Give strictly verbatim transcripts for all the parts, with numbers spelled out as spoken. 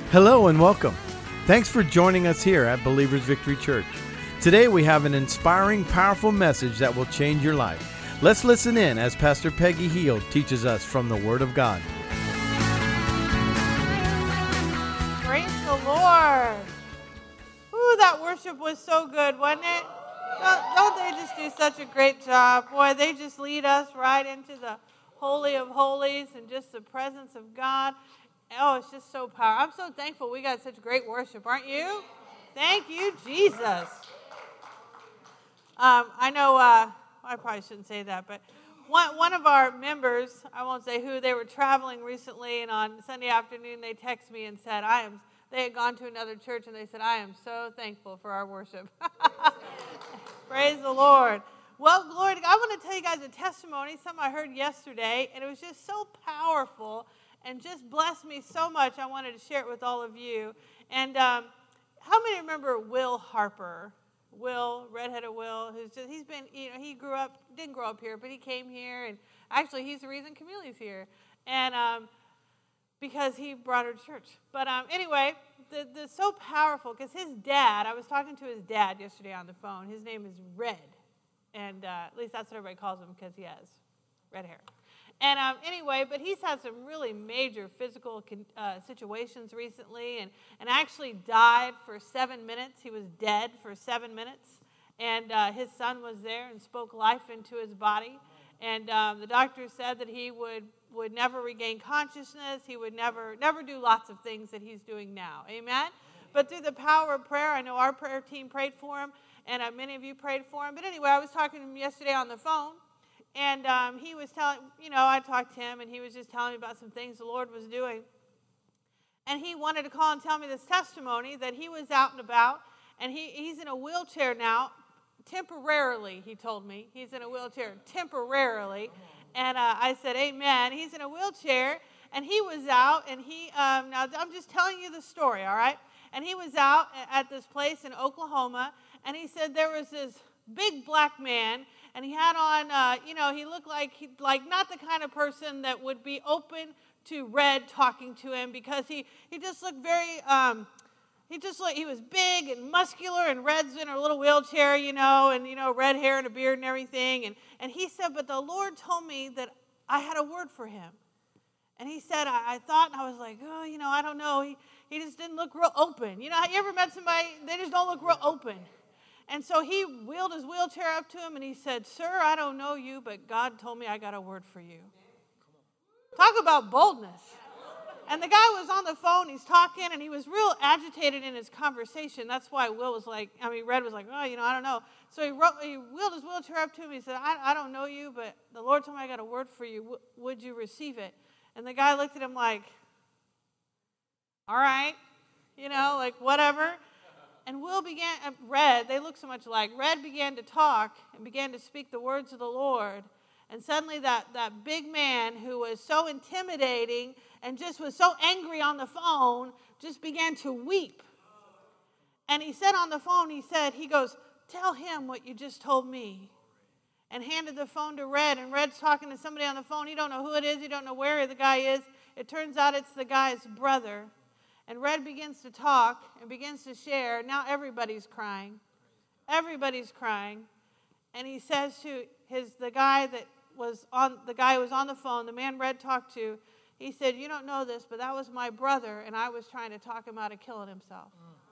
Hello and welcome. Thanks for joining us here at Believers Victory Church. Today we have an inspiring, powerful message that will change your life. Let's listen in as Pastor Peggy Heald teaches us from the Word of God. Praise the Lord. Ooh, that worship was so good, wasn't it? Don't, don't they just do such a great job? Boy, they just lead us right into the Holy of Holies and just the presence of God. Oh, it's just so powerful. I'm so thankful we got such great worship, aren't you? Thank you, Jesus. Um, I know, uh, I probably shouldn't say that, but one, one of our members, I won't say who, they were traveling recently, and on Sunday afternoon they texted me and said, I am, they had gone to another church, and they said, I am so thankful for our worship. Praise the Lord. Well, glory to God. I want to tell you guys a testimony, something I heard yesterday, and it was just so powerful and just blessed me so much. I wanted to share it with all of you. And um, how many remember Will Harper? Will, redheaded Will, who's just, he's been, you know, he grew up, didn't grow up here, but he came here, and actually he's the reason Camille's here. And um, because he brought her to church. But um, anyway, the, the so powerful, because his dad, I was talking to his dad yesterday on the phone. His name is Red. And uh, at least that's what everybody calls him because he has red hair. And um, anyway, but he's had some really major physical uh, situations recently and, and actually died for seven minutes. He was dead for seven minutes. And uh, his son was there and spoke life into his body. And um, the doctor said that he would, would never regain consciousness. He would never, never do lots of things that he's doing now. Amen? But through the power of prayer, I know our prayer team prayed for him, and uh, many of you prayed for him. But anyway, I was talking to him yesterday on the phone. And um, he was telling, you know, I talked to him, and he was just telling me about some things the Lord was doing. And he wanted to call and tell me this testimony that he was out and about, and he, he's in a wheelchair now, temporarily, he told me. He's in a wheelchair temporarily. And uh, I said, amen. He's in a wheelchair, and he was out, and he, um, now I'm just telling you the story, all right? And he was out at this place in Oklahoma, and he said there was this big black man, and he had on, uh, you know, he looked like, he, like not the kind of person that would be open to Red talking to him because he, he just looked very, um, he just looked, he was big and muscular, and Red's in a little wheelchair, you know, and, you know, red hair and a beard and everything. And, and he said, but the Lord told me that I had a word for him. And he said, I, I thought, and I was like, oh, you know, I don't know. He, he just didn't look real open. You know, you ever met somebody, they just don't look real open. And so he wheeled his wheelchair up to him, and he said, sir, I don't know you, but God told me I got a word for you. Talk about boldness. And the guy was on the phone, he's talking, and he was real agitated in his conversation. That's why Will was like, I mean, Red was like, oh, you know, I don't know. So he, wrote, he wheeled his wheelchair up to him, he said, I, I don't know you, but the Lord told me I got a word for you. W- would you receive it? And the guy looked at him like, all right, you know, like whatever. And Will began, uh, Red, they look so much alike. Red began to talk and began to speak the words of the Lord. And suddenly that, that big man who was so intimidating and just was so angry on the phone just began to weep. And he said on the phone, he said, he goes, tell him what you just told me. And handed the phone to Red. And Red's talking to somebody on the phone. You don't know who it is. You don't know where the guy is. It turns out it's the guy's brother. And Red begins to talk and begins to share. Now everybody's crying. Everybody's crying. And he says to his the guy that was on the guy who was on the phone, the man Red talked to, he said, you don't know this, but that was my brother, and I was trying to talk him out of killing himself.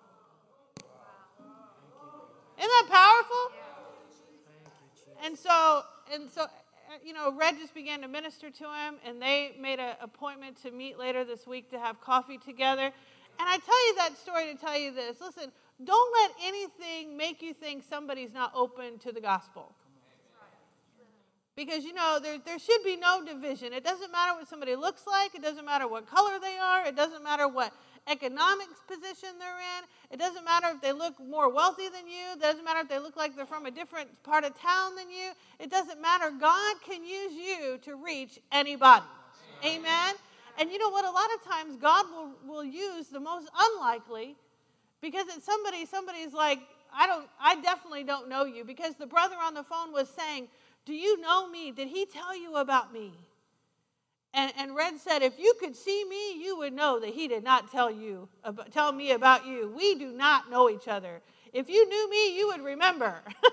Isn't that powerful? And so, and so, you know, Red just began to minister to him, and they made an appointment to meet later this week to have coffee together. And I tell you that story to tell you this. Listen, don't let anything make you think somebody's not open to the gospel. Because, you know, there, there should be no division. It doesn't matter what somebody looks like. It doesn't matter what color they are. It doesn't matter what economic position they're in. It doesn't matter if they look more wealthy than you. It doesn't matter if they look like they're from a different part of town than you. It doesn't matter. God can use you to reach anybody. Amen? Amen? And you know what? A lot of times God will, will use the most unlikely because it's somebody, somebody's like, I don't, I definitely don't know you. Because the brother on the phone was saying, do you know me? Did he tell you about me? And, and Red said, if you could see me, you would know that he did not tell you, about, tell me about you. We do not know each other. If you knew me, you would remember.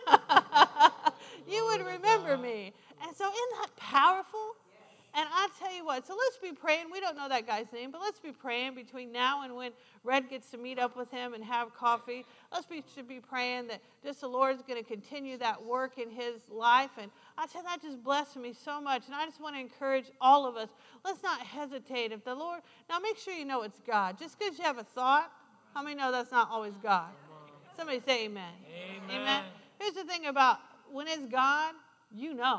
You would remember me. And so isn't that powerful? And I tell you what, so let's be praying. We don't know that guy's name, but let's be praying between now and when Red gets to meet up with him and have coffee. Let's be, should be praying that just the Lord's going to continue that work in his life. And I tell you, that just blessed me so much. And I just want to encourage all of us, let's not hesitate. If the Lord, now make sure you know it's God. Just because you have a thought, how many know that's not always God? Somebody say amen. Amen. Amen. Here's the thing about when it's God, you know.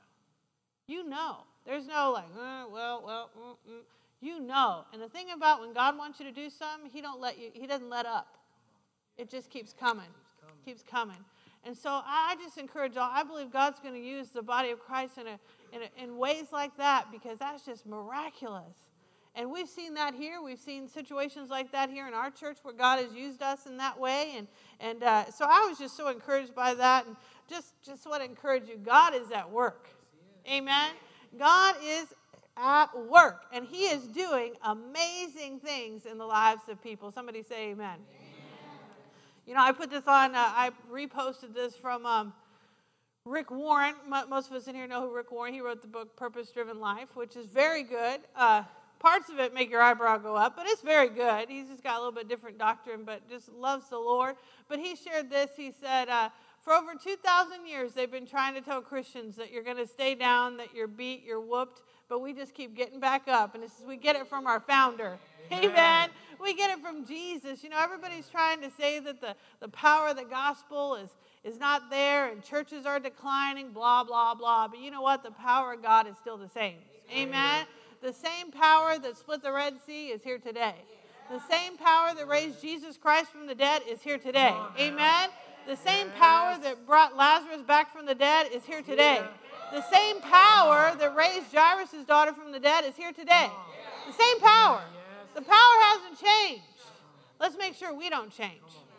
You know. There's no like, uh, well, well, mm, mm. You know. And the thing about when God wants you to do something, he don't let you, he doesn't let up. It just keeps coming. Keeps coming. And so I just encourage y'all, I believe God's going to use the body of Christ in, a, in, a, in ways like that because that's just miraculous. And we've seen that here. We've seen situations like that here in our church where God has used us in that way. And, and uh, so I was just so encouraged by that. And just, just want to encourage you, God is at work. Amen. God is at work, and he is doing amazing things in the lives of people. Somebody say amen. Amen. You know, I put this on, uh, I reposted this from um, Rick Warren. M- most of us in here know who Rick Warren. He wrote the book Purpose Driven Life, which is very good. Uh, parts of it make your eyebrow go up, but it's very good. He's just got a little bit different doctrine, but just loves the Lord. But he shared this. He said, uh, for over two thousand years, they've been trying to tell Christians that you're going to stay down, that you're beat, you're whooped, but we just keep getting back up. And this is, we get it from our founder. Amen. Amen. We get it from Jesus. You know, everybody's trying to say that the, the power of the gospel is, is not there and churches are declining, blah, blah, blah. But you know what? The power of God is still the same. Amen. The same power that split the Red Sea is here today. The same power that raised Jesus Christ from the dead is here today. Amen. The same power that brought Lazarus back from the dead is here today. The same power that raised Jairus' daughter from the dead is here today. The same power. The power hasn't changed. Let's make sure we don't change.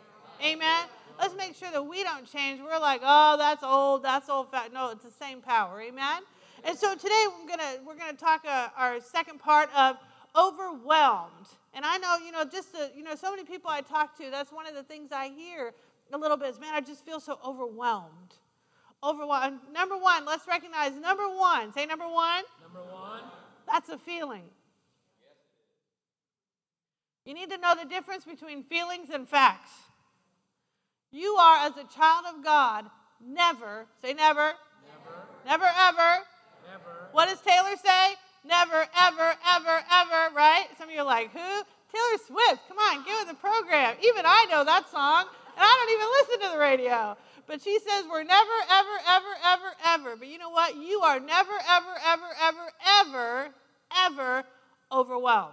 Amen. Let's make sure that we don't change. We're like, oh, that's old, that's old fat. No, it's the same power. Amen. And so today we're gonna we're gonna talk uh, our second part of overwhelmed. And I know, you know, just the, you know, so many people I talk to, that's one of the things I hear a little bit is, man, I just feel so overwhelmed. Overwhelmed. Number one, let's recognize number one. Say number one. Number one. That's a feeling. You need to know the difference between feelings and facts. You are, as a child of God, never, say never. Never. Never, ever. Never. What does Taylor say? Never, ever, ever, ever, right? Some of you are like, who? Taylor Swift. Come on, get with the program. Even I know that song. And I don't even listen to the radio. But she says we're never, ever, ever, ever, ever. But you know what? You are never, ever, ever, ever, ever, ever overwhelmed.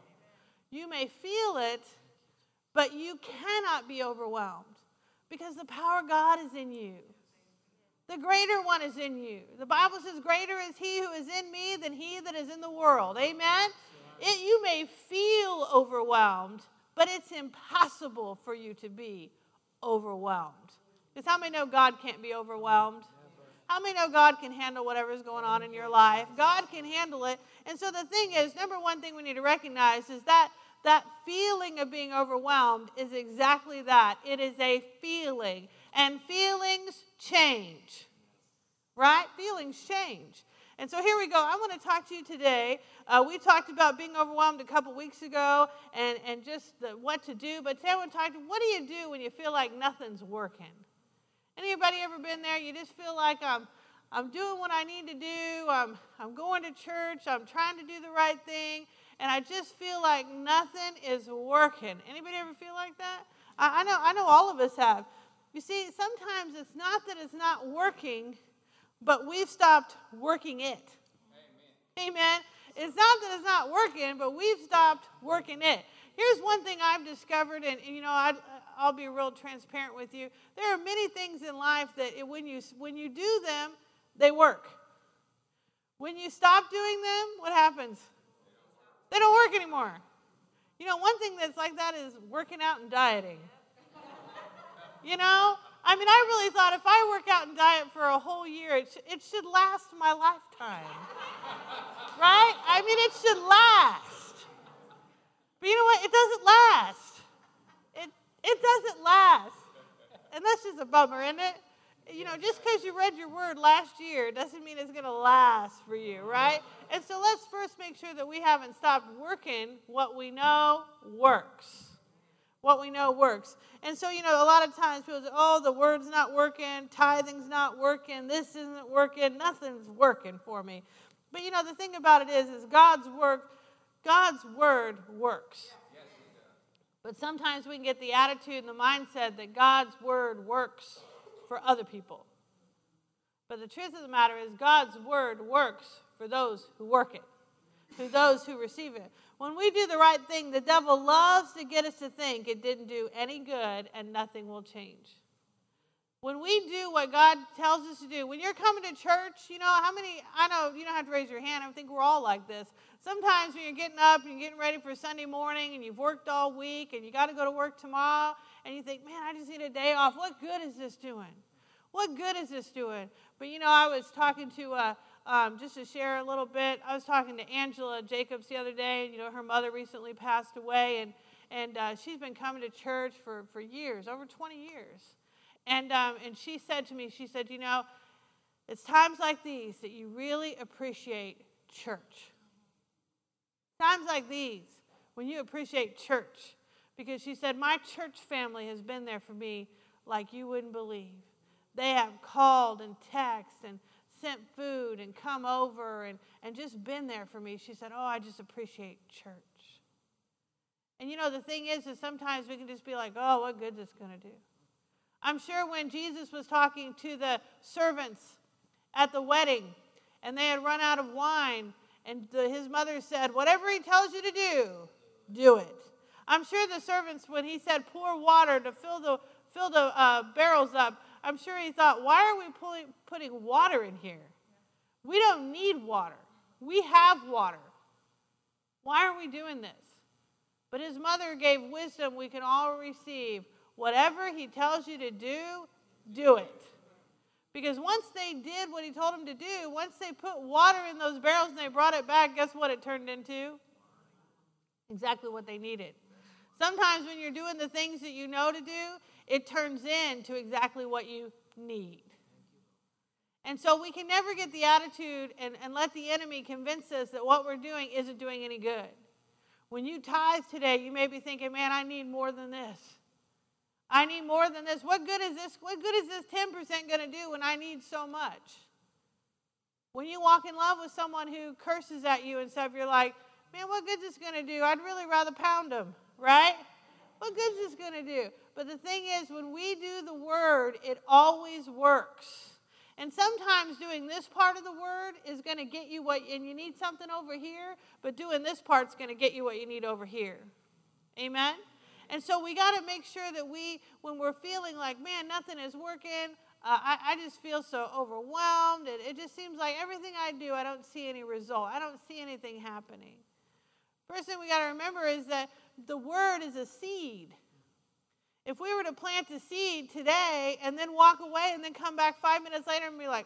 You may feel it, but you cannot be overwhelmed because the power of God is in you. The greater one is in you. The Bible says, greater is he who is in me than he that is in the world. Amen? It, you may feel overwhelmed, but it's impossible for you to be overwhelmed. Because how many know God can't be overwhelmed? How many know God can handle whatever's going on in your life? God can handle it. And so the thing is, number one thing we need to recognize is that that feeling of being overwhelmed is exactly that. It is a feeling. And feelings change. Right? Feelings change. And so here we go. I want to talk to you today. Uh, we talked about being overwhelmed a couple weeks ago and, and just the, what to do. But today I want to talk to you, what do you do when you feel like nothing's working? Anybody ever been there? You just feel like I'm, I'm doing what I need to do. I'm, I'm going to church. I'm trying to do the right thing. And I just feel like nothing is working. Anybody ever feel like that? I, I know, I know all of us have. You see, sometimes it's not that it's not working, but we've stopped working it. Amen. Amen. It's not that it's not working, but we've stopped working it. Here's one thing I've discovered, and, and you know, I'd, I'll be real transparent with you. There are many things in life that it, when you when you do them, they work. When you stop doing them, what happens? They don't work anymore. You know, one thing that's like that is working out and dieting. You know, I mean, I really thought if I work out and diet for a whole year, it, sh- it should last my lifetime. Right? I mean, it should last. But you know what? It doesn't last. It, it doesn't last. And that's just a bummer, isn't it? You know, just because you read your word last year doesn't mean it's going to last for you, right? And so let's first make sure that we haven't stopped working what we know works. What we know works. And so, you know, a lot of times people say, oh, the word's not working, tithing's not working, this isn't working, nothing's working for me. But, you know, the thing about it is, is God's work, God's word works. But sometimes we can get the attitude and the mindset that God's word works for other people. But the truth of the matter is God's word works for those who work it, for those who receive it. When we do the right thing, the devil loves to get us to think it didn't do any good and nothing will change. When we do what God tells us to do, when you're coming to church, you know, how many, I know you don't have to raise your hand, I think we're all like this. Sometimes when you're getting up and you're getting ready for Sunday morning and you've worked all week and you got to go to work tomorrow and you think, man, I just need a day off. What good is this doing? What good is this doing? But, you know, I was talking to, uh, um, just to share a little bit, I was talking to Angela Jacobs the other day. You know, her mother recently passed away, and, and uh, she's been coming to church for, for years, over twenty years. And, um, and she said to me, she said, you know, it's times like these that you really appreciate church. Times like these when you appreciate church. Because she said, my church family has been there for me like you wouldn't believe. They have called and texted and sent food and come over and, and just been there for me. She said, oh, I just appreciate church. And you know, the thing is, is sometimes we can just be like, oh, what good is this going to do? I'm sure when Jesus was talking to the servants at the wedding and they had run out of wine and the, his mother said, whatever he tells you to do, do it. I'm sure the servants, when he said pour water to fill the, fill the uh, barrels up, I'm sure he thought, why are we pulling, putting water in here? We don't need water. We have water. Why are we doing this? But his mother gave wisdom we can all receive. Whatever he tells you to do, do it. Because once they did what he told them to do, once they put water in those barrels and they brought it back, guess what it turned into? Exactly what they needed. Sometimes when you're doing the things that you know to do, it turns into exactly what you need. And so we can never get the attitude and, and let the enemy convince us that what we're doing isn't doing any good. When you tithe today, you may be thinking, man, I need more than this. I need more than this. What good is this? What good is this ten percent going to do when I need so much? When you walk in love with someone who curses at you and stuff, you're like, man, what good is this going to do? I'd really rather pound them, right? What good is this going to do? But the thing is, when we do the word, it always works. And sometimes doing this part of the word is going to get you what, and you need something over here, but doing this part's going to get you what you need over here. Amen? And so we got to make sure that we, when we're feeling like, man, nothing is working, uh, I, I just feel so overwhelmed, and it just seems like everything I do, I don't see any result. I don't see anything happening. First thing we got to remember is that the word is a seed. If we were to plant a seed today and then walk away and then come back five minutes later and be like,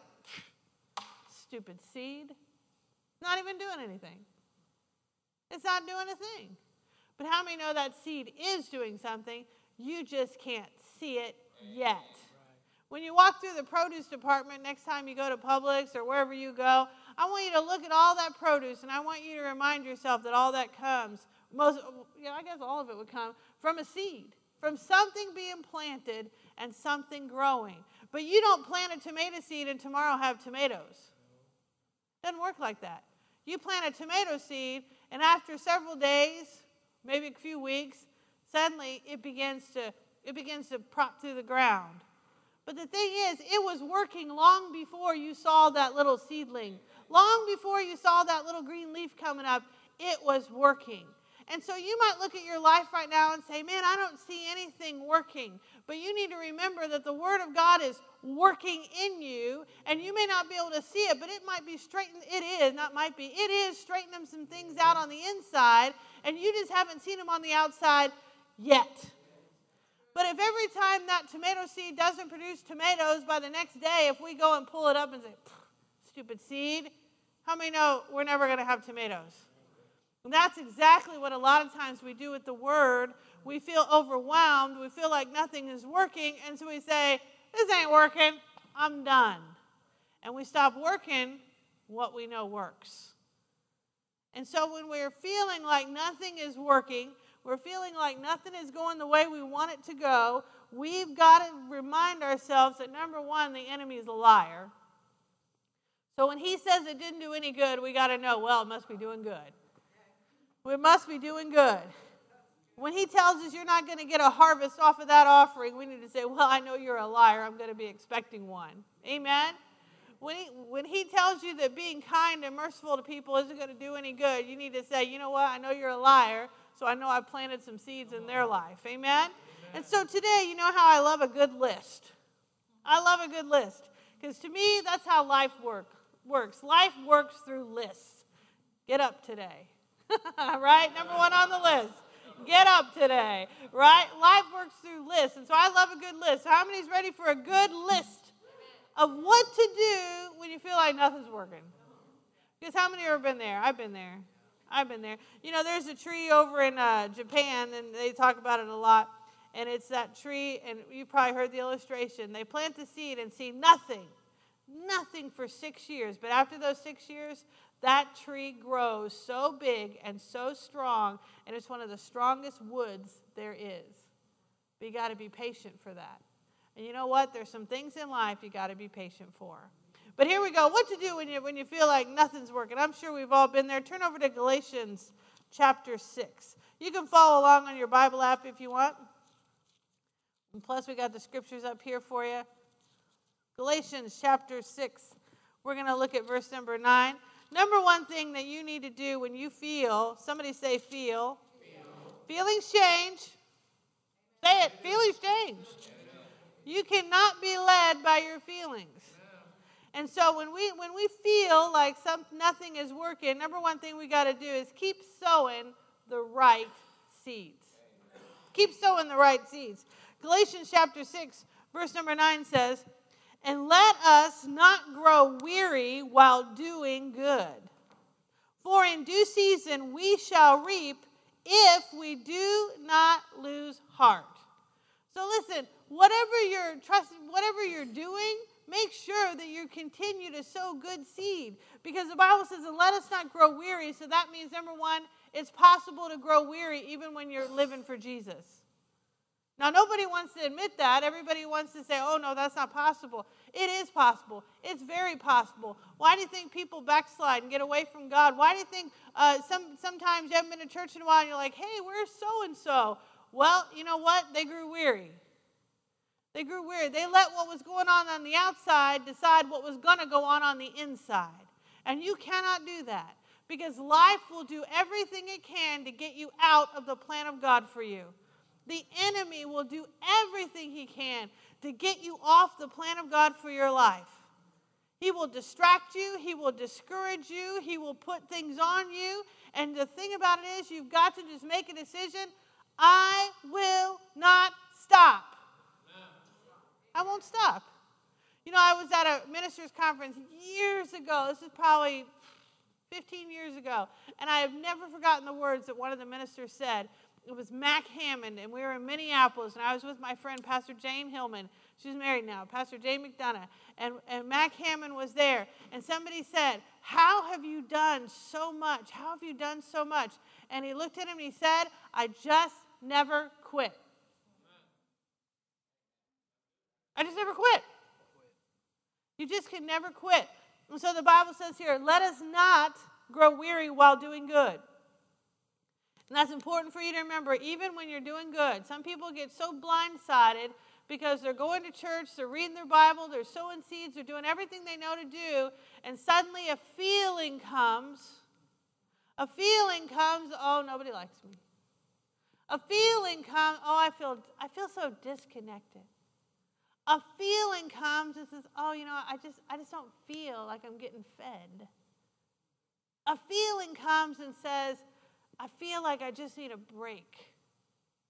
stupid seed, not even doing anything. It's not doing a thing. But how many know that seed is doing something? You just can't see it yet. When you walk through the produce department next time you go to Publix or wherever you go, I want you to look at all that produce, and I want you to remind yourself that all that comes, most, you know, I guess all of it would come from a seed, from something being planted and something growing. But you don't plant a tomato seed and tomorrow have tomatoes. It doesn't work like that. You plant a tomato seed, and after several days, maybe a few weeks, suddenly it begins to it begins to prop through the ground. But the thing is, it was working long before you saw that little seedling. Long before you saw that little green leaf coming up, it was working. And so you might look at your life right now and say, man, I don't see anything working. But you need to remember that the Word of God is working in you, and you may not be able to see it, but it might be straightening. It is, not might be. It is straightening some things out on the inside, and you just haven't seen them on the outside yet. But if every time that tomato seed doesn't produce tomatoes, by the next day, if we go and pull it up and say, stupid seed, how many know we're never going to have tomatoes? And that's exactly what a lot of times we do with the word. We feel overwhelmed. We feel like nothing is working. And so we say, this ain't working. I'm done. And we stop working what we know works. And so when we're feeling like nothing is working, we're feeling like nothing is going the way we want it to go, we've got to remind ourselves that, number one, the enemy is a liar. So when he says it didn't do any good, we got to know, well, it must be doing good. We must be doing good. When he tells us you're not going to get a harvest off of that offering, we need to say, well, I know you're a liar. I'm going to be expecting one. Amen? When he, when he tells you that being kind and merciful to people isn't going to do any good, you need to say, you know what? I know you're a liar, so I know I've planted some seeds in their life. Amen? Amen. And so today, you know how I love a good list? I love a good list. Because to me, that's how life work, works. Life works through lists. Get up today. Right? Number one on the list. Get up today. Right? Life works through lists. And so I love a good list. How many's ready for a good list of what to do when you feel like nothing's working? Because how many have ever been there? I've been there. I've been there. You know, there's a tree over in uh, Japan, and they talk about it a lot. And it's that tree, and you probably heard the illustration. They plant the seed and see nothing. Nothing for six years. But after those six years, that tree grows so big and so strong, and it's one of the strongest woods there is. But you got to be patient for that. And you know what? There's some things in life you got to be patient for. But here we go. What to do when you when you feel like nothing's working? I'm sure we've all been there. Turn over to Galatians chapter six. You can follow along on your Bible app if you want. And plus, we got the scriptures up here for you. Galatians chapter six. We're going to look at verse number nine. Number one thing that you need to do when you feel, somebody say feel. Feel. Feelings change. Say it. Feelings change. You cannot be led by your feelings. And so when we when we feel like some nothing is working, number one thing we got to do is keep sowing the right seeds. Keep sowing the right seeds. Galatians chapter six, verse number nine says, "And let us not grow weary while doing good. For in due season we shall reap if we do not lose heart." So listen, whatever you're trusting, whatever you're doing, make sure that you continue to sow good seed. Because the Bible says, and let us not grow weary. So that means, number one, it's possible to grow weary even when you're living for Jesus. Now, nobody wants to admit that. Everybody wants to say, oh, no, that's not possible. It is possible. It's very possible. Why do you think people backslide and get away from God? Why do you think uh, some sometimes you haven't been to church in a while and you're like, hey, where's so-and-so? Well, you know what? They grew weary. They grew weary. They let what was going on on the outside decide what was going to go on on the inside. And you cannot do that because life will do everything it can to get you out of the plan of God for you. The enemy will do everything he can to get you off the plan of God for your life. He will distract you. He will discourage you. He will put things on you. And the thing about it is you've got to just make a decision. I will not stop. I won't stop. You know, I was at a ministers' conference years ago. This is probably fifteen years ago. And I have never forgotten the words that one of the ministers said. It was Mac Hammond, and we were in Minneapolis, and I was with my friend, Pastor Jane Hillman. She's married now, Pastor Jane McDonough. And, and Mac Hammond was there. And somebody said, how have you done so much? How have you done so much? And he looked at him and he said, I just never quit. I just never quit. You just can never quit. And so the Bible says here, let us not grow weary while doing good. And that's important for you to remember, even when you're doing good. Some people get so blindsided because they're going to church, they're reading their Bible, they're sowing seeds, they're doing everything they know to do, and suddenly a feeling comes. A feeling comes, oh, nobody likes me. A feeling comes, oh, I feel I feel so disconnected. A feeling comes and says, oh, you know, I just I just don't feel like I'm getting fed. A feeling comes and says, I feel like I just need a break.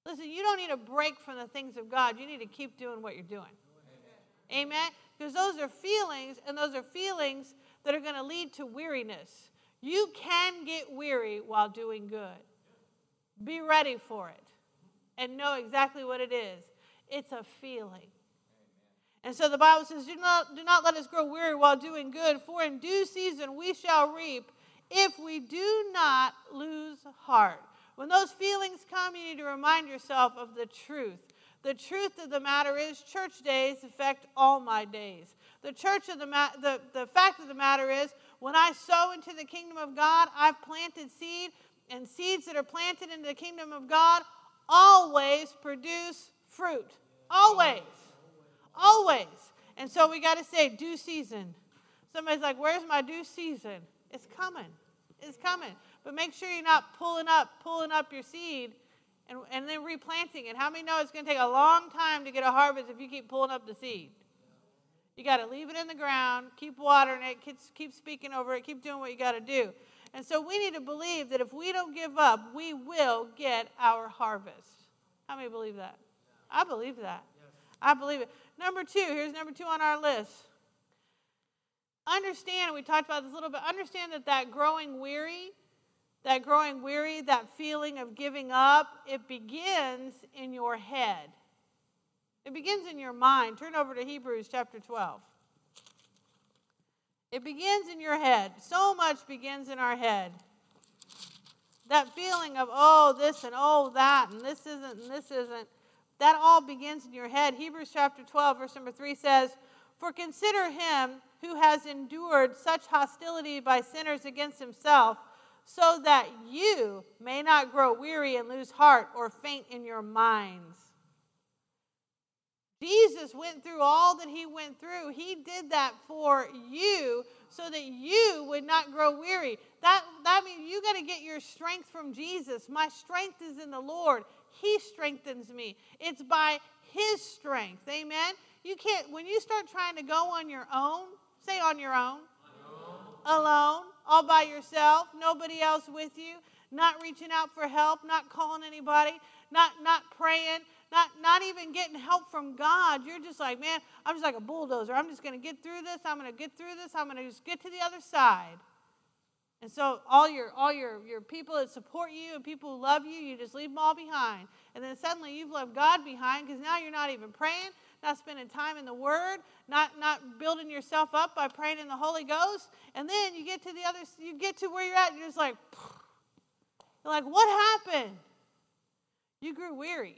Listen, you don't need a break from the things of God. You need to keep doing what you're doing. Amen? Because those are feelings, and those are feelings that are going to lead to weariness. You can get weary while doing good. Be ready for it and know exactly what it is. It's a feeling. And so the Bible says, do not, do not let us grow weary while doing good, for in due season we shall reap if we do not lose heart. When those feelings come, you need to remind yourself of the truth. The truth of the matter is church days affect all my days. The church of the, ma- the the fact of the matter is when I sow into the kingdom of God, I've planted seed, and seeds that are planted into the kingdom of God always produce fruit. Always. Always. And so we got to say due season. Somebody's like, where's my due season? It's coming. It's coming. But make sure you're not pulling up, pulling up your seed and, and then replanting it. How many know it's going to take a long time to get a harvest if you keep pulling up the seed? You got to leave it in the ground, keep watering it, keep, keep speaking over it, keep doing what you got to do. And so we need to believe that if we don't give up, we will get our harvest. How many believe that? I believe that. I believe it. Number two, here's number two on our list. Understand, we talked about this a little bit, understand that that growing weary, that growing weary, that feeling of giving up, it begins in your head. It begins in your mind. Turn over to Hebrews chapter twelve. It begins in your head. So much begins in our head. That feeling of, oh, this and oh, that, and this isn't, and this isn't, that all begins in your head. Hebrews chapter twelve, verse number three says, for consider him who has endured such hostility by sinners against himself, so that you may not grow weary and lose heart or faint in your minds. Jesus went through all that he went through. He did that for you so that you would not grow weary. That, that means you got to get your strength from Jesus. My strength is in the Lord. He strengthens me. It's by his strength. Amen? You can't, when you start trying to go on your own, say on your own, alone, alone all by yourself, nobody else with you, not reaching out for help, not calling anybody, not, not praying, Not, not even getting help from God. You're just like, man, I'm just like a bulldozer. I'm just going to get through this. I'm going to get through this. I'm going to just get to the other side. And so all your all your, your people that support you and people who love you, you just leave them all behind. And then suddenly you've left God behind because now you're not even praying, not spending time in the Word, not, not building yourself up by praying in the Holy Ghost. And then you get to the other, you get to where you're at and you're just like, you're like, what happened? You grew weary.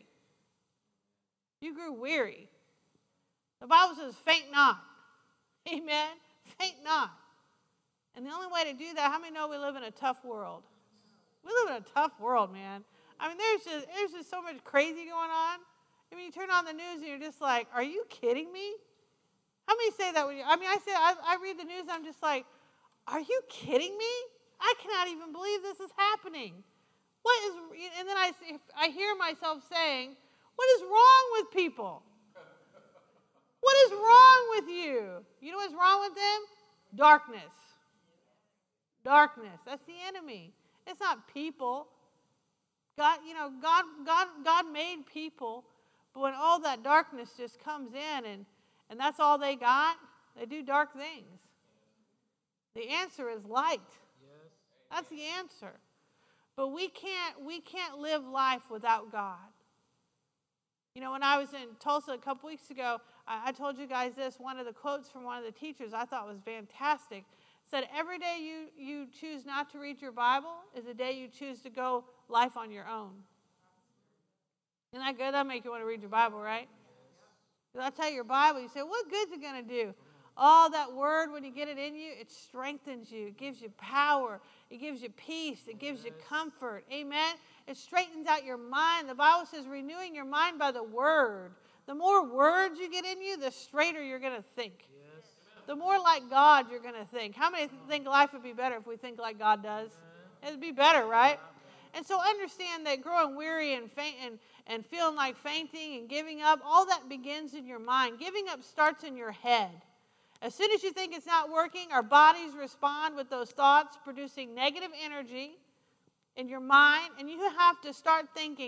You grew weary. The Bible says, faint not. Amen? Faint not. And the only way to do that, how many know we live in a tough world? We live in a tough world, man. I mean, there's just, there's just so much crazy going on. I mean, you turn on the news and you're just like, are you kidding me? How many say that when you, I mean, I say, I, I read the news and I'm just like, are you kidding me? I cannot even believe this is happening. What is, and then I, I hear myself saying, what is wrong with people? What is wrong with you? You know what's wrong with them? Darkness. Darkness. That's the enemy. It's not people. God, you know, God, God, God made people, but when all that darkness just comes in and, and that's all they got, they do dark things. The answer is light. That's the answer. But we can't, we can't live life without God. You know, when I was in Tulsa a couple weeks ago, I, I told you guys this. One of the quotes from one of the teachers I thought was fantastic. Said, every day you, you choose not to read your Bible is a day you choose to go life on your own. Isn't that good? That'll make you want to read your Bible, right? Because I tell you, your Bible, you say, what good's it going to do? All that word, when you get it in you, it strengthens you. It gives you power. It gives you peace. It gives you comfort. Amen? It straightens out your mind. The Bible says renewing your mind by the word. The more words you get in you, the straighter you're going to think. Yes. The more like God you're going to think. How many think life would be better if we think like God does? It'd be better, right? And so understand that growing weary and faint and, and feeling like fainting and giving up, all that begins in your mind. Giving up starts in your head. As soon as you think it's not working, our bodies respond with those thoughts, producing negative energy in your mind, and you have to start thinking,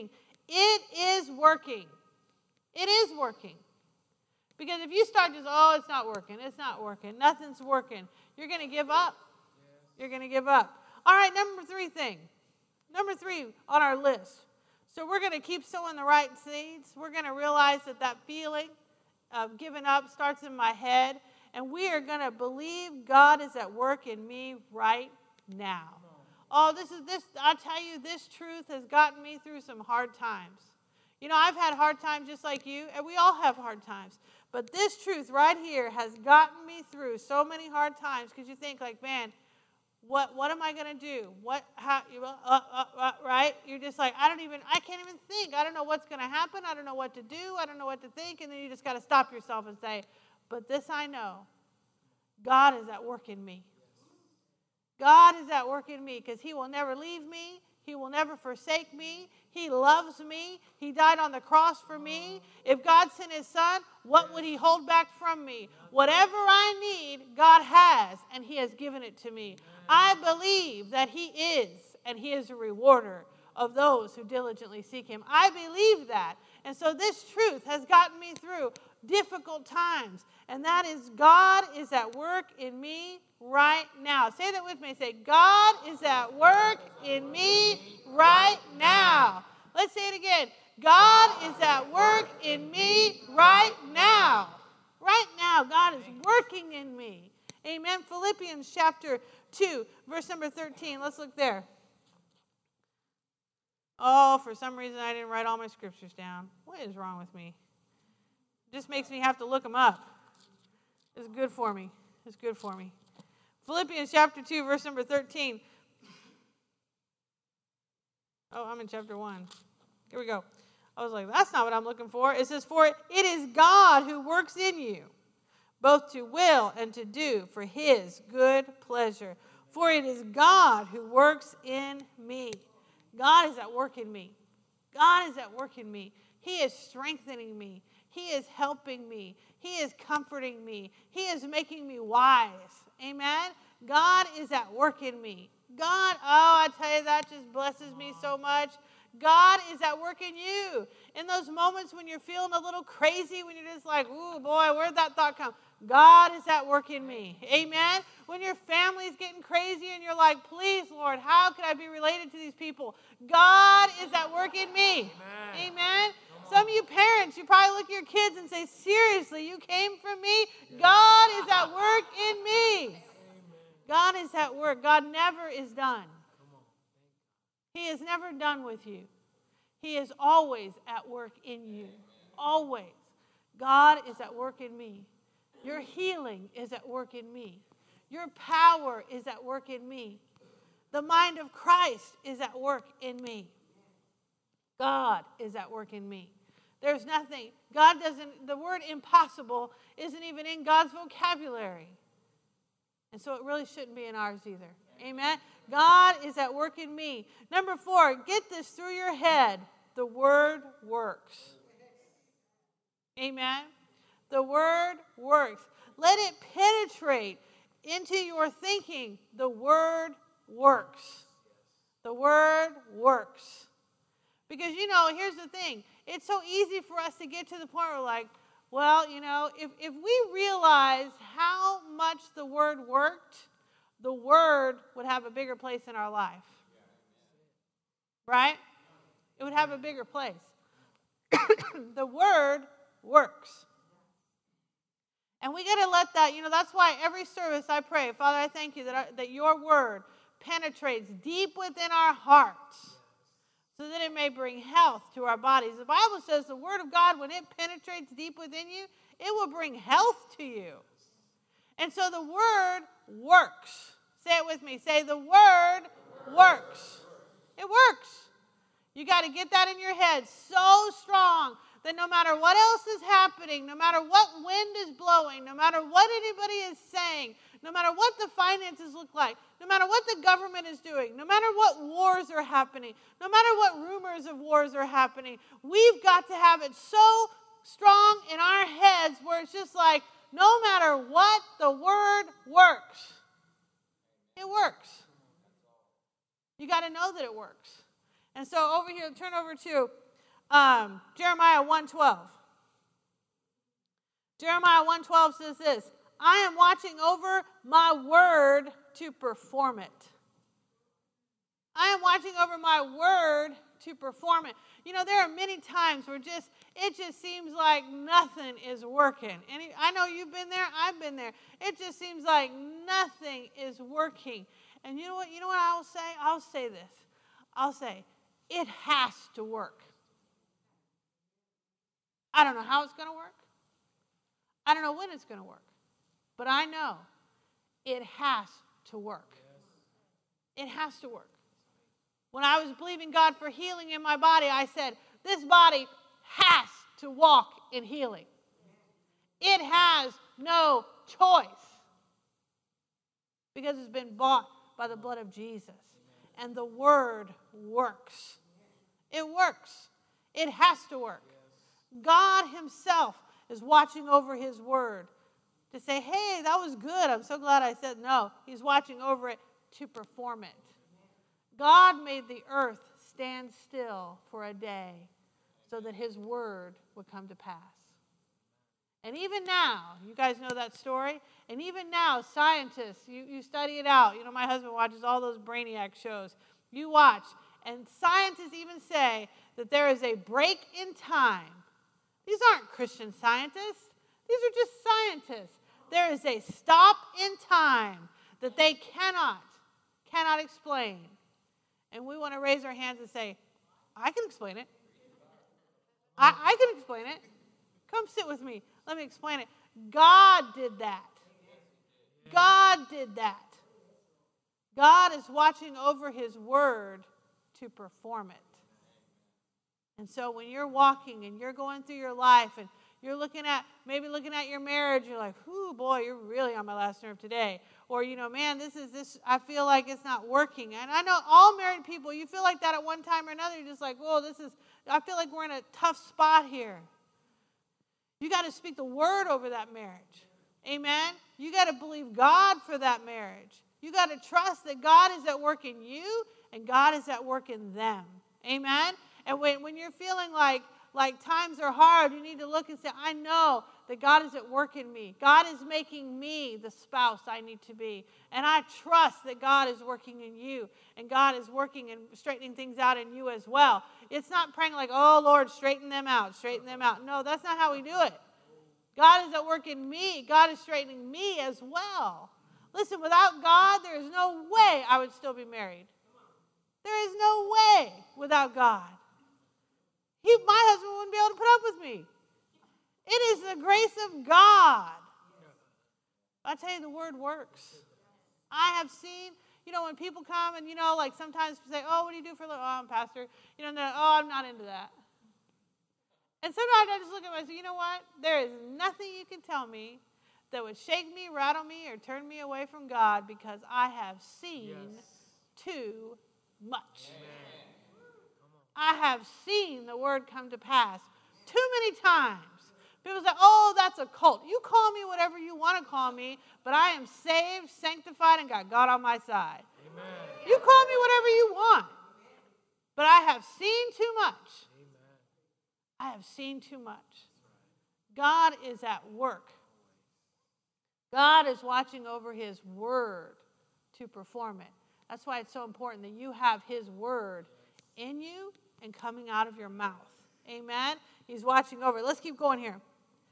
It is working. It is working. Because if you start just, oh, it's not working, it's not working, nothing's working, you're going to give up. You're going to give up. All right, number three thing. Number three on our list. So we're going to keep sowing the right seeds. We're going to realize that that feeling of giving up starts in my head. And we are going to believe God is at work in me right now. Oh, this is this, I'll tell you, this truth has gotten me through some hard times. You know, I've had hard times just like you, and we all have hard times. But this truth right here has gotten me through so many hard times because you think like, man, what what am I going to do? What, how, you, uh, uh, uh, right? You're just like, I don't even, I can't even think. I don't know what's going to happen. I don't know what to do. I don't know what to think. And then you just got to stop yourself and say, but this I know, God is at work in me. God is at work in me because he will never leave me. He will never forsake me. He loves me. He died on the cross for me. If God sent his son, what would he hold back from me? Whatever I need, God has, and he has given it to me. I believe that he is, and he is a rewarder of those who diligently seek him. I believe that. And so this truth has gotten me through difficult times. And that is God is at work in me right now. Say that with me. Say, God is at work in me right now. Let's say it again. God is at work in me right now. Right now, God is working in me. Amen. Philippians chapter two, verse number thirteen. Let's look there. Oh, for some reason I didn't write all my scriptures down. What is wrong with me? It just makes me have to look them up. It's good for me. It's good for me. Philippians chapter two, verse number thirteen. Oh, I'm in chapter one. Here we go. I was like, that's not what I'm looking for. It says, for it is God who works in you, both to will and to do for his good pleasure. For it is God who works in me. God is at work in me. God is at work in me. He is strengthening me. He is helping me. He is comforting me. He is making me wise. Amen? God is at work in me. God, oh, I tell you, that just blesses me so much. God is at work in you. In those moments when you're feeling a little crazy, when you're just like, ooh, boy, where'd that thought come? God is at work in me. Amen? When your family's getting crazy and you're like, please, Lord, how could I be related to these people? God is at work in me. Amen? Amen? Some of you parents, you probably look at your kids and say, seriously, you came from me? God is at work in me. God is at work. God never is done. He is never done with you. He is always at work in you. Always. God is at work in me. Your healing is at work in me. Your power is at work in me. The mind of Christ is at work in me. God is at work in me. There's nothing. God doesn't, the word impossible isn't even in God's vocabulary. And so it really shouldn't be in ours either. Amen? God is at work in me. Number four, get this through your head. The word works. Amen? The word works. Let it penetrate into your thinking. The word works. The word works. Because, you know, here's the thing. It's so easy for us to get to the point where we're like, well, you know, if, if we realized how much the word worked, the word would have a bigger place in our life. Right? It would have a bigger place. The word works. And we got to let that, you know, that's why every service I pray, Father, I thank you that, I, that your word penetrates deep within our hearts so that it may bring health to our bodies. The Bible says the word of God, when it penetrates deep within you, it will bring health to you. And so the word works. Say it with me. Say, the word works. It works. You got to get that in your head so strong that no matter what else is happening, no matter what wind is blowing, no matter what anybody is saying, no matter what the finances look like, no matter what the government is doing, no matter what wars are happening, no matter what rumors of wars are happening, we've got to have it so strong in our heads where it's just like, no matter what, the word works. It works. You got to know that it works. And so over here, turn over to Um, Jeremiah one twelve. Jeremiah one twelve says this, I am watching over my word to perform it. I am watching over my word to perform it. You know, there are many times where just it just seems like nothing is working. And I know you've been there, I've been there. It just seems like nothing is working. And you know what? You know what I will say? I'll say this. I'll say, it has to work. I don't know how it's going to work. I don't know when it's going to work. But I know it has to work. It has to work. When I was believing God for healing in my body, I said, this body has to walk in healing. It has no choice because it's been bought by the blood of Jesus. And the word works. It works. It has to work. God himself is watching over his word to say, hey, that was good. I'm so glad I said no. He's watching over it to perform it. God made the earth stand still for a day so that his word would come to pass. And even now, you guys know that story, and even now, scientists, you, you study it out. You know, my husband watches all those Brainiac shows. You watch, and scientists even say that there is a break in time. These aren't Christian scientists. These are just scientists. There is a stop in time that they cannot, cannot explain. And we want to raise our hands and say, I can explain it. I, I can explain it. Come sit with me. Let me explain it. God did that. God did that. God is watching over his word to perform it. And so when you're walking and you're going through your life and you're looking at, maybe looking at your marriage, you're like, whoo, boy, you're really on my last nerve today. Or, you know, man, this is this, I feel like it's not working. And I know all married people, you feel like that at one time or another. You're just like, whoa, this is, I feel like we're in a tough spot here. You got to speak the word over that marriage. Amen? You got to believe God for that marriage. You got to trust that God is at work in you and God is at work in them. Amen? And when, when you're feeling like, like times are hard, you need to look and say, I know that God is at work in me. God is making me the spouse I need to be. And I trust that God is working in you. And God is working and straightening things out in you as well. It's not praying like, oh, Lord, straighten them out, straighten them out. No, that's not how we do it. God is at work in me. God is straightening me as well. Listen, without God, there is no way I would still be married. There is no way without God. He, my husband wouldn't be able to put up with me. It is the grace of God. I tell you, the word works. I have seen, you know, when people come and, you know, like sometimes say, oh, what do you do for a living? Oh, I'm a pastor. You know, they're, oh, I'm not into that. And sometimes I just look at myself, you know what? There is nothing you can tell me that would shake me, rattle me, or turn me away from God because I have seen yes. too much. Amen. I have seen the word come to pass too many times. People say, oh, that's a cult. You call me whatever you want to call me, but I am saved, sanctified, and got God on my side. Amen. You call me whatever you want, but I have seen too much. Amen. I have seen too much. God is at work. God is watching over his word to perform it. That's why it's so important that you have his word in you and coming out of your mouth. Amen? He's watching over. Let's keep going here.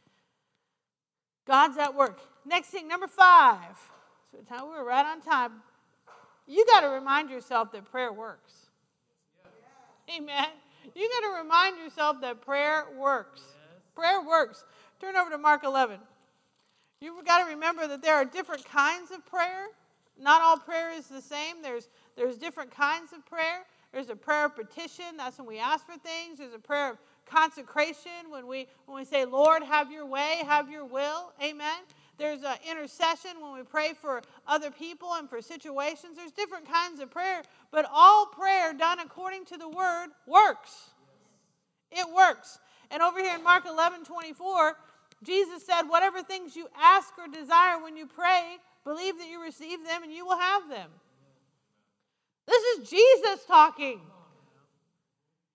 God's at work. Next thing, number five. So we're right on time. You got to remind yourself that prayer works. Amen? You got to remind yourself that prayer works. Prayer works. Turn over to Mark eleven. You've got to remember that there are different kinds of prayer. Not all prayer is the same. There's, there's different kinds of prayer. There's a prayer of petition. That's when we ask for things. There's a prayer of consecration when we when we say, Lord, have your way, have your will. Amen. There's an intercession when we pray for other people and for situations. There's different kinds of prayer, but all prayer done according to the word works. It works. And over here in Mark eleven twenty-four, Jesus said, whatever things you ask or desire when you pray, believe that you receive them and you will have them. This is Jesus talking.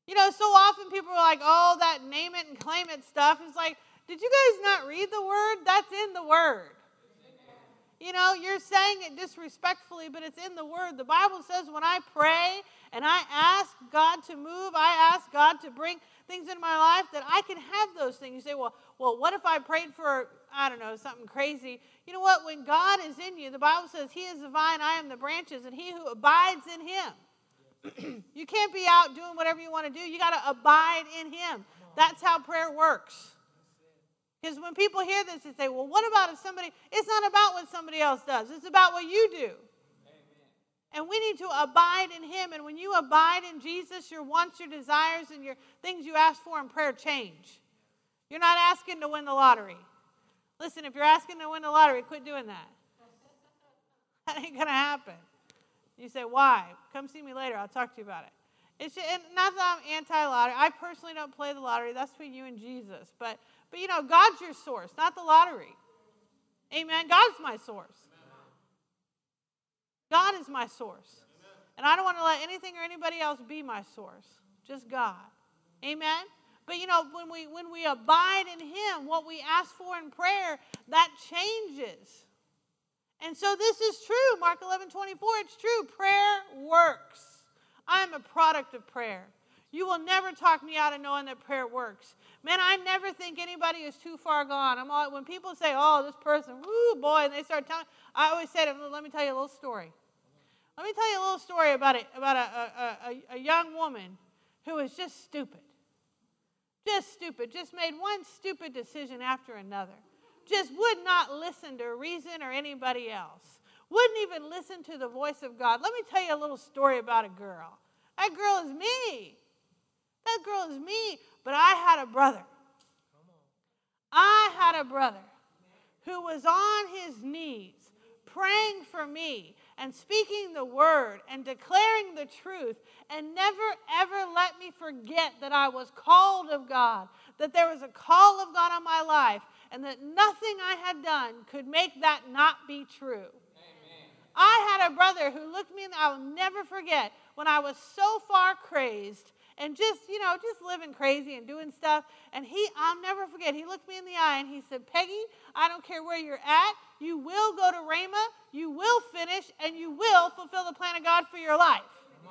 You know, so often people are like, oh, that name it and claim it stuff. It's like, did you guys not read the Word? That's in the Word. You know, you're saying it disrespectfully, but it's in the Word. The Bible says when I pray and I ask God to move, I ask God to bring things into my life, that I can have those things. You say, well, well, what if I prayed for, I don't know, something crazy? You know what? When God is in you, the Bible says he is the vine, I am the branches, and he who abides in him. You can't be out doing whatever you want to do. You got to abide in him. That's how prayer works. Because when people hear this, they say, well, what about if somebody, it's not about what somebody else does. It's about what you do. Amen. And we need to abide in him. And when you abide in Jesus, your wants, your desires, and your things you ask for in prayer change. You're not asking to win the lottery. Listen, if you're asking to win the lottery, quit doing that. That ain't going to happen. You say, why? Come see me later. I'll talk to you about it. It's just, and not that I'm anti-lottery. I personally don't play the lottery. That's between you and Jesus. But, but you know, God's your source, not the lottery. Amen. God's my source. God is my source. And I don't want to let anything or anybody else be my source. Just God. Amen. But you know, when we when we abide in him, what we ask for in prayer, that changes. And so this is true. Mark eleven twenty-four, it's true. Prayer works. I'm a product of prayer. You will never talk me out of knowing that prayer works. Man, I never think anybody is too far gone. I'm all, when people say, oh, this person, woo, boy, and they start telling, I always say to them, let me tell you a little story. Let me tell you a little story about, it, about a, a, a, a young woman who was just stupid. Just stupid. Just made one stupid decision after another. Just would not listen to reason or anybody else. Wouldn't even listen to the voice of God. Let me tell you a little story about a girl. That girl is me. That girl is me. But I had a brother. I had a brother who was on his knees praying for me and speaking the word and declaring the truth, and never ever let me forget that I was called of God, that there was a call of God on my life, and that nothing I had done could make that not be true. Amen. I had a brother who looked me in the eye. I'll never forget when I was so far crazed and just, you know, just living crazy and doing stuff. And he, I'll never forget, he looked me in the eye and he said, Peggy, I don't care where you're at. You will go to Rhema, you will finish, and you will fulfill the plan of God for your life.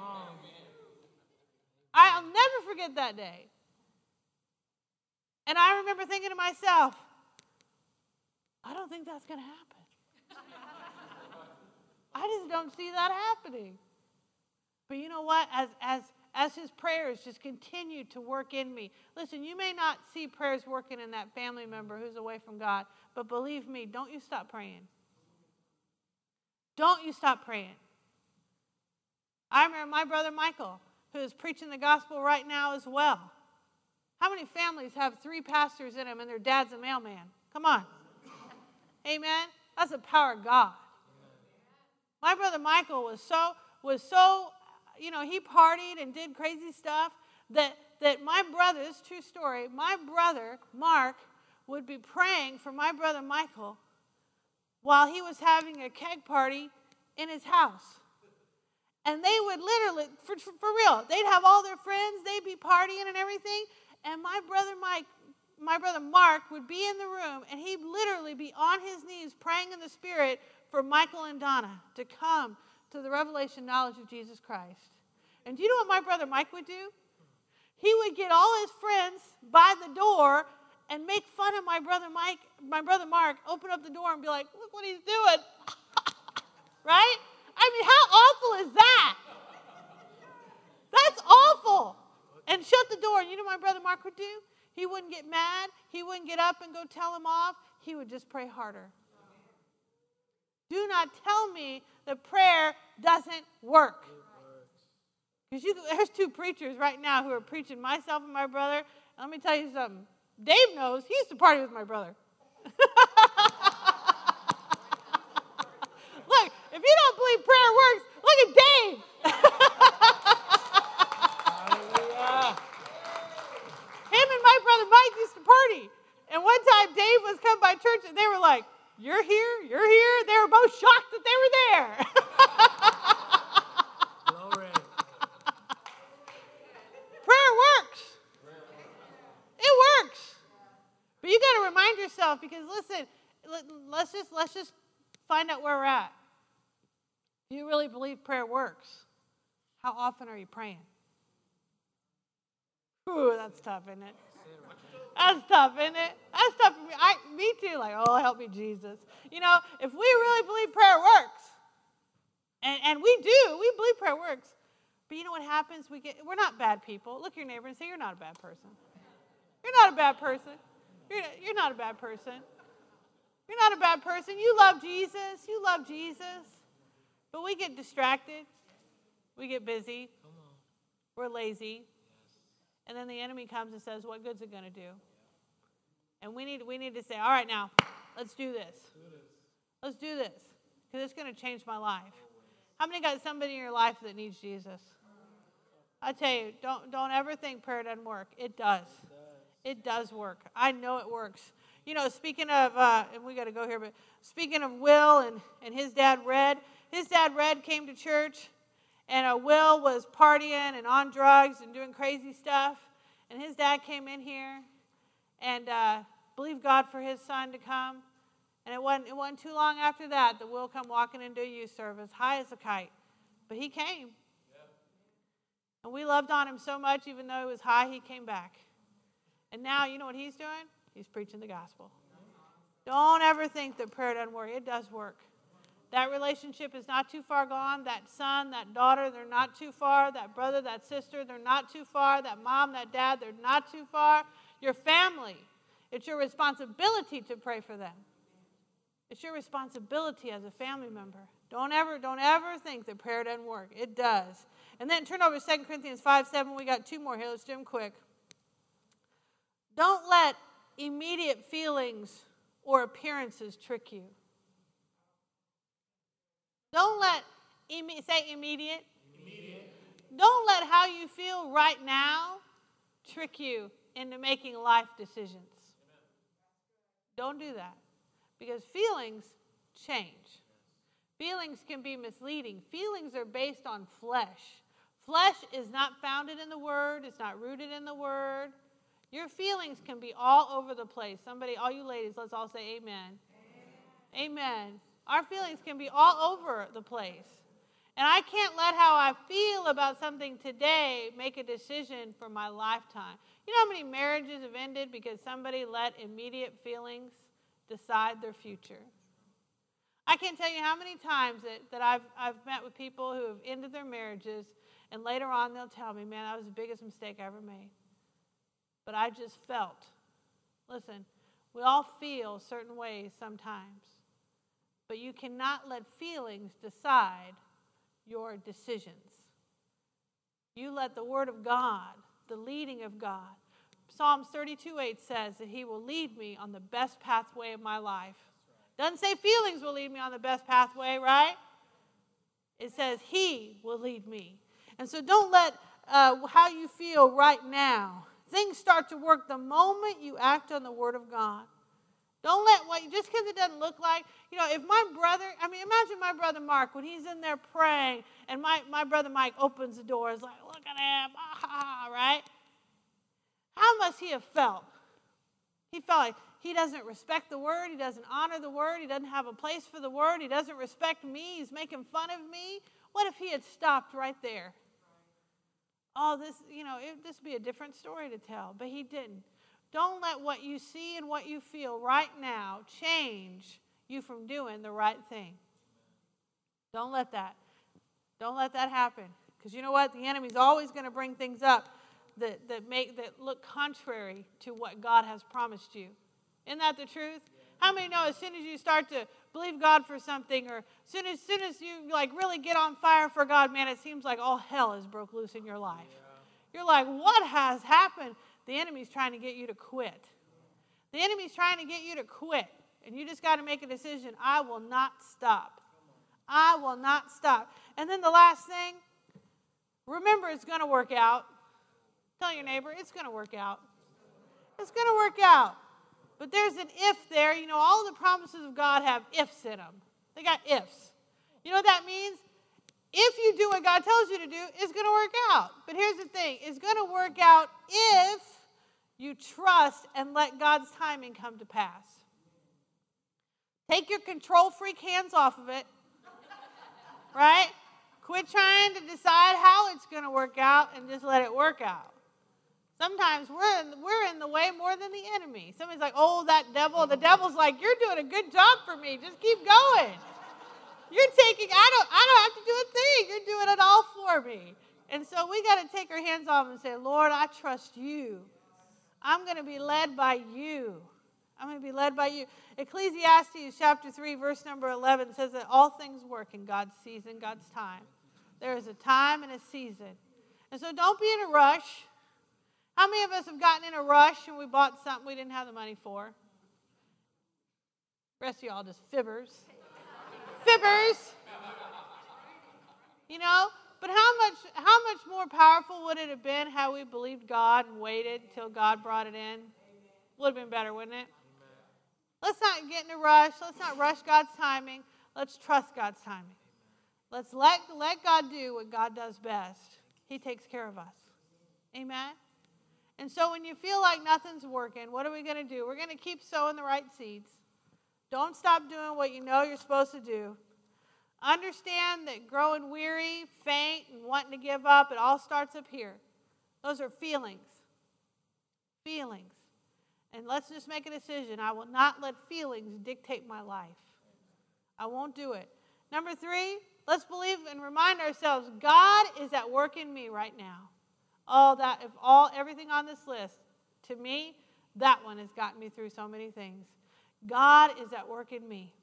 I'll never forget that day. And I remember thinking to myself, I don't think that's going to happen. I just don't see that happening. But you know what? As, as, as his prayers just continue to work in me. Listen, you may not see prayers working in that family member who's away from God, but believe me, don't you stop praying. Don't you stop praying. I remember my brother Michael, who is preaching the gospel right now as well. How many families have three pastors in them and their dad's a mailman? Come on. Amen? That's the power of God. My brother Michael was so, was so, you know, he partied and did crazy stuff that, that my brother, this is a true story, my brother, Mark, would be praying for my brother Michael while he was having a keg party in his house. And they would literally, for, for real, they'd have all their friends, they'd be partying and everything, and my brother Mike, my brother Mark would be in the room, and he'd literally be on his knees praying in the Spirit for Michael and Donna to come to the revelation knowledge of Jesus Christ. And do you know what my brother Mike would do? He would get all his friends by the door and make fun of my brother Mike, my brother Mark, open up the door and be like, look what he's doing. Right? I mean, how awful is that? That's awful. And shut the door. And you know what my brother Mark would do? He wouldn't get mad. He wouldn't get up and go tell him off. He would just pray harder. Do not tell me that prayer doesn't work. Because there's two preachers right now who are preaching, myself and my brother. And let me tell you something. Dave knows. He used to party with my brother. Look, if you don't believe prayer works, look at Dave. Him and my brother Mike used to party. And one time Dave was come by church and they were like, you're here, you're here. They were both shocked that they were there. Glory. Prayer let's just find out where we're at. If you really believe prayer works, how often are you praying? Ooh, that's tough, isn't it? That's tough, isn't it? That's tough for me. I, me too. Like, oh, help me, Jesus. You know, if we really believe prayer works, and, and we do, we believe prayer works. But you know what happens? We get, we're not bad people. Look at your neighbor and say, you're not a bad person. You're not a bad person. You're, you're not a bad person. You're not a bad person. You love Jesus. You love Jesus. But we get distracted. We get busy. We're lazy. And then the enemy comes and says, what good's it going to do? And we need, we need to say, all right, now, let's do this. Let's do this. Because it's going to change my life. How many got somebody in your life that needs Jesus? I tell you, don't, don't ever think prayer doesn't work. It does. It does work. I know it works. You know, speaking of, uh, and we got to go here, but speaking of Will and, and his dad, Red, his dad, Red, came to church, and uh, Will was partying and on drugs and doing crazy stuff, and his dad came in here and uh, believed God for his son to come, and it wasn't, it wasn't too long after that that Will come walking into a youth service, high as a kite, but he came, and we loved on him so much, even though he was high, he came back. And now, you know what he's doing? He's preaching the gospel. Don't ever think that prayer doesn't work. It does work. That relationship is not too far gone. That son, that daughter, they're not too far. That brother, that sister, they're not too far. That mom, that dad, they're not too far. Your family, it's your responsibility to pray for them. It's your responsibility as a family member. Don't ever, don't ever think that prayer doesn't work. It does. And then turn over to Second Corinthians five seven. We got two more here. Let's do them quick. Don't let immediate feelings or appearances trick you. Don't let, say immediate. Immediate. Don't let how you feel right now trick you into making life decisions. Amen. Don't do that. Because feelings change. Feelings can be misleading. Feelings are based on flesh. Flesh is not founded in the Word. It's not rooted in the Word. Your feelings can be all over the place. Somebody, all you ladies, let's all say amen. Amen. Amen. Our feelings can be all over the place. And I can't let how I feel about something today make a decision for my lifetime. You know how many marriages have ended because somebody let immediate feelings decide their future? I can't tell you how many times that, that I've, I've met with people who have ended their marriages, and later on they'll tell me, man, that was the biggest mistake I ever made. But I just felt. Listen, we all feel certain ways sometimes. But you cannot let feelings decide your decisions. You let the Word of God, the leading of God. Psalms thirty-two eight says that He will lead me on the best pathway of my life. Doesn't say feelings will lead me on the best pathway, right? It says He will lead me. And so don't let uh, how you feel right now. Things start to work the moment you act on the Word of God. Don't let what, just because it doesn't look like, you know, if my brother, I mean, imagine my brother Mark when he's in there praying and my, my brother Mike opens the door, is like, look at him, ah, right? How must he have felt? He felt like he doesn't respect the Word, he doesn't honor the Word, he doesn't have a place for the Word, he doesn't respect me, he's making fun of me. What if he had stopped right there? Oh, this, you know, it, this would be a different story to tell, but he didn't. Don't let what you see and what you feel right now change you from doing the right thing. Don't let that. Don't let that happen. Because you know what? The enemy's always going to bring things up that, that make that look contrary to what God has promised you. Isn't that the truth? How many know as soon as you start to believe God for something, or as soon as, soon as you like really get on fire for God, man, it seems like all hell has broke loose in your life. Yeah. You're like, what has happened? The enemy's trying to get you to quit. The enemy's trying to get you to quit. And you just got to make a decision. I will not stop. I will not stop. And then the last thing, remember it's going to work out. Tell your neighbor, it's going to work out. It's going to work out. But there's an if there. You know, all the promises of God have ifs in them. They got ifs. You know what that means? If you do what God tells you to do, it's going to work out. But here's the thing. It's going to work out if you trust and let God's timing come to pass. Take your control freak hands off of it, right? Quit trying to decide how it's going to work out and just let it work out. Sometimes we're in, we're in the way more than the enemy. Somebody's like, oh, that devil. The devil's like, you're doing a good job for me. Just keep going. You're taking, I don't, I don't have to do a thing. You're doing it all for me. And so we got to take our hands off and say, Lord, I trust you. I'm going to be led by you. I'm going to be led by you. Ecclesiastes chapter three, verse number eleven says that all things work in God's season, God's time. There is a time and a season. And so don't be in a rush. How many of us have gotten in a rush and we bought something we didn't have the money for? The rest of y'all just fibbers. Fibbers. You know? But how much how much more powerful would it have been had we believed God and waited till God brought it in? Would have been better, wouldn't it? Let's not get in a rush. Let's not rush God's timing. Let's trust God's timing. Let's let, let God do what God does best. He takes care of us. Amen? And so when you feel like nothing's working, what are we going to do? We're going to keep sowing the right seeds. Don't stop doing what you know you're supposed to do. Understand that growing weary, faint, and wanting to give up, it all starts up here. Those are feelings. Feelings. And let's just make a decision. I will not let feelings dictate my life. I won't do it. Number three, let's believe and remind ourselves, God is at work in me right now. All that, if all, everything on this list, to me, that one has gotten me through so many things. God is at work in me.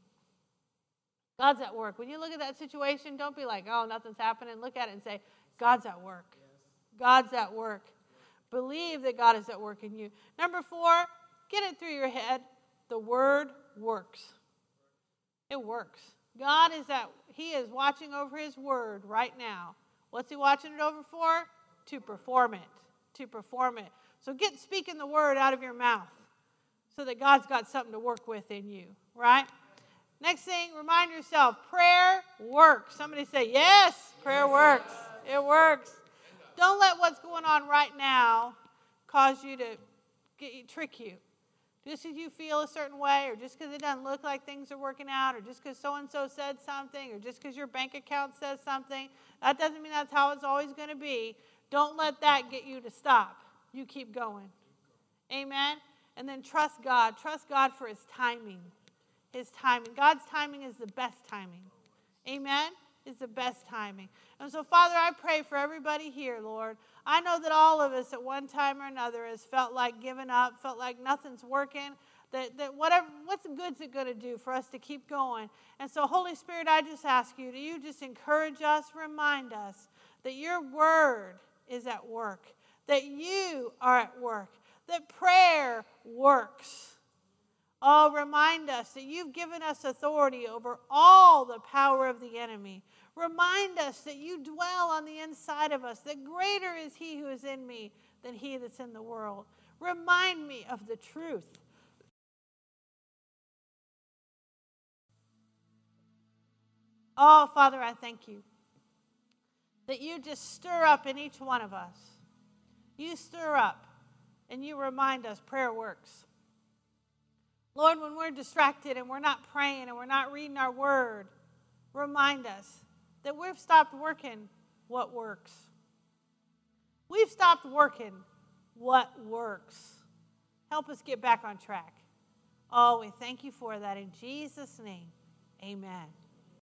God's at work. When you look at that situation, don't be like, oh, nothing's happening. Look at it and say, God's at work. God's at work. Believe that God is at work in you. Number four, get it through your head. The word works. It works. God is at, he is watching over his word right now. What's he watching it over for? To perform it. To perform it. So get speaking the word out of your mouth so that God's got something to work with in you, right? Next thing, remind yourself, prayer works. Somebody say, yes, prayer works. It works. Don't let what's going on right now cause you to get, trick you. Just because you feel a certain way, or just because it doesn't look like things are working out, or just because so-and-so said something, or just because your bank account says something, that doesn't mean that's how it's always going to be. Don't let that get you to stop. You keep going. Amen? And then trust God. Trust God for his timing. His timing. God's timing is the best timing. Amen? It's the best timing. And so, Father, I pray for everybody here, Lord. I know that all of us at one time or another has felt like giving up, felt like nothing's working, that, that whatever, what's good's it going to do for us to keep going? And so, Holy Spirit, I just ask you, do you just encourage us, remind us that your word is at work, that you are at work, that prayer works. Oh, remind us that you've given us authority over all the power of the enemy. Remind us that you dwell on the inside of us, that greater is he who is in me than he that's in the world. Remind me of the truth. Oh, Father, I thank you that you just stir up in each one of us. You stir up and you remind us prayer works. Lord, when we're distracted and we're not praying and we're not reading our word, remind us that we've stopped working what works. We've stopped working what works. Help us get back on track. Oh, we thank you for that in Jesus' name. Amen.